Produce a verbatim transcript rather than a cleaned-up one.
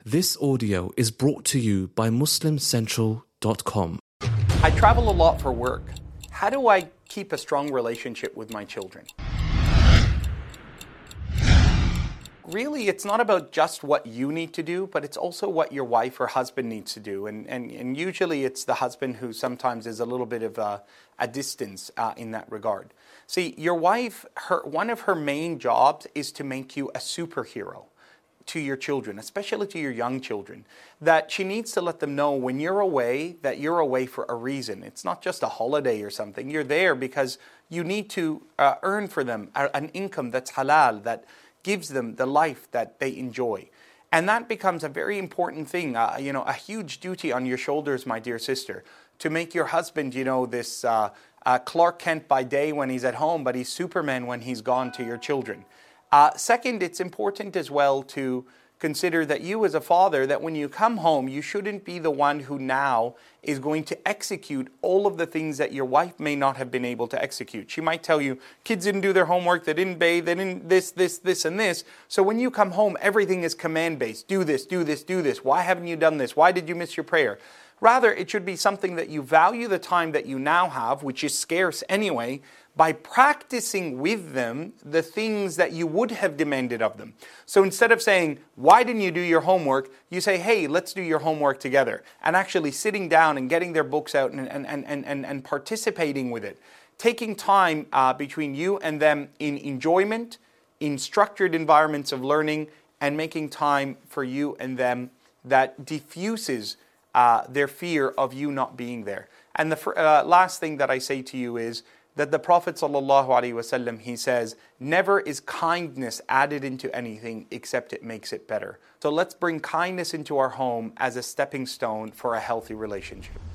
This audio is brought to you by Muslim Central dot com. I travel a lot for work. How do I keep a strong relationship with my children? Really, it's not about just what you need to do, but it's also what your wife or husband needs to do. And, and, and usually it's the husband who sometimes is a little bit of a, a distance uh, in that regard. See, your wife, her one of her main jobs is to make you a superhero to your children, especially to your young children, that she needs to let them know when you're away, that you're away for a reason. It's not just a holiday or something. You're there because you need to uh, earn for them a, an income that's halal, that gives them the life that they enjoy. And that becomes a very important thing, uh, you know, a huge duty on your shoulders, my dear sister, to make your husband, you know, this uh, uh, Clark Kent by day when he's at home, but he's Superman when he's gone to your children. Uh, second, it's important as well to consider that you as a father, that when you come home, you shouldn't be the one who now is going to execute all of the things that your wife may not have been able to execute. She might tell you, kids didn't do their homework, they didn't bathe, they didn't this, this, this, and this. So when you come home, everything is command-based. Do this, do this, do this. Why haven't you done this? Why did you miss your prayer? Rather, it should be something that you value the time that you now have, which is scarce anyway, by practicing with them the things that you would have demanded of them. So instead of saying, why didn't you do your homework? You say, hey, let's do your homework together. And actually sitting down and getting their books out and, and, and, and, and participating with it. Taking time uh, between you and them in enjoyment, in structured environments of learning, and making time for you and them that diffuses uh, their fear of you not being there. And the uh, last thing that I say to you is, that the Prophet ﷺ, he says, never is kindness added into anything except it makes it better. So let's bring kindness into our home as a stepping stone for a healthy relationship.